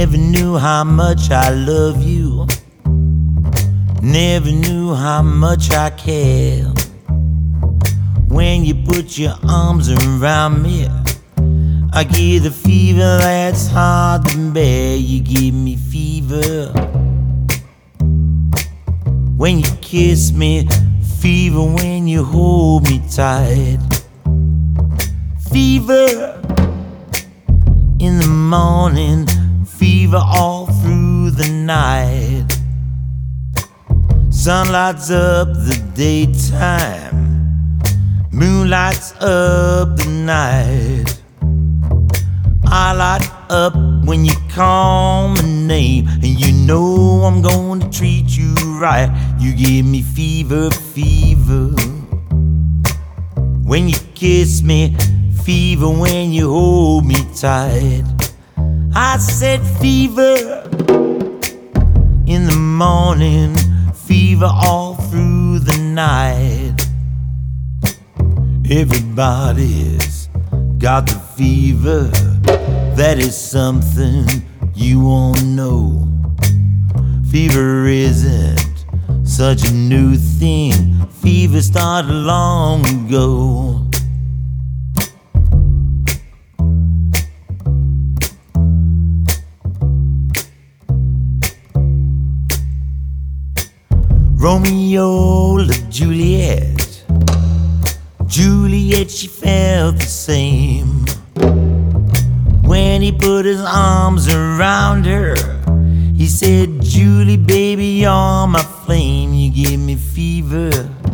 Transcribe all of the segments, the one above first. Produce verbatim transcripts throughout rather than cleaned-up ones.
Never knew how much I love you. Never knew how much I care. When you put your arms around me, I get the fever that's hard to bear. You give me fever when you kiss me, fever when you hold me tight. Fever in the morning, fever all through the night. Sun lights up the daytime, moon lights up the night. I light up when you call my name, and you know I'm gonna treat you right. You give me fever, fever when you kiss me, fever when you hold me tight. I said fever in the morning, fever all through the night. Everybody's got the fever. That is something you won't know. Fever isn't such a new thing. Fever started long ago. Romeo loved Juliet. Juliet, she felt the same. When he put his arms around her, he said, Julie, baby, you're my flame. You give me fever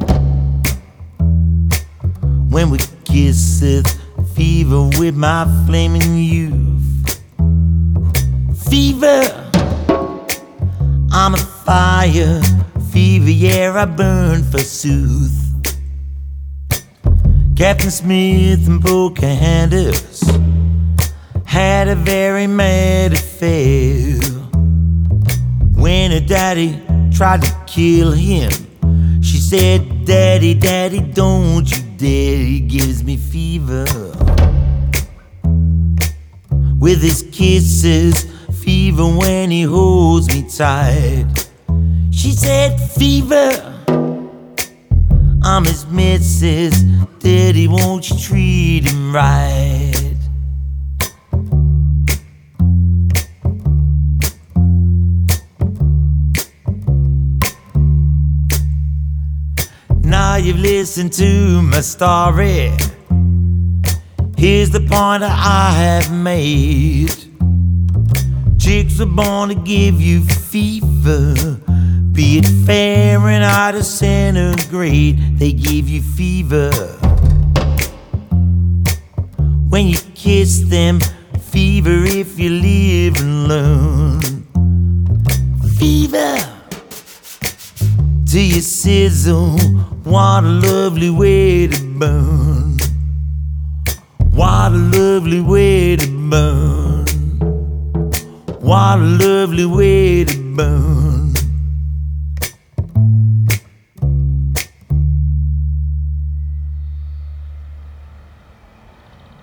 when we kisseth, fever with my flaming youth. Fever, I'm a fire. Fever, yeah, I burn forsooth. Captain Smith and Pocahontas had a very mad affair. When her daddy tried to kill him, she said, Daddy, Daddy, don't you dare. He gives me fever with his kisses, fever when he holds me tight. She said, fever, I'm his missus. Daddy, won't you treat him right? Now you've listened to my story. Here's the point that I have made. Chicks are born to give you fever, be it Fahrenheit or centigrade, they give you fever. When you kiss them, fever if you live and learn. Fever till you sizzle, what a lovely way to burn. What a lovely way to burn. What a lovely way to burn.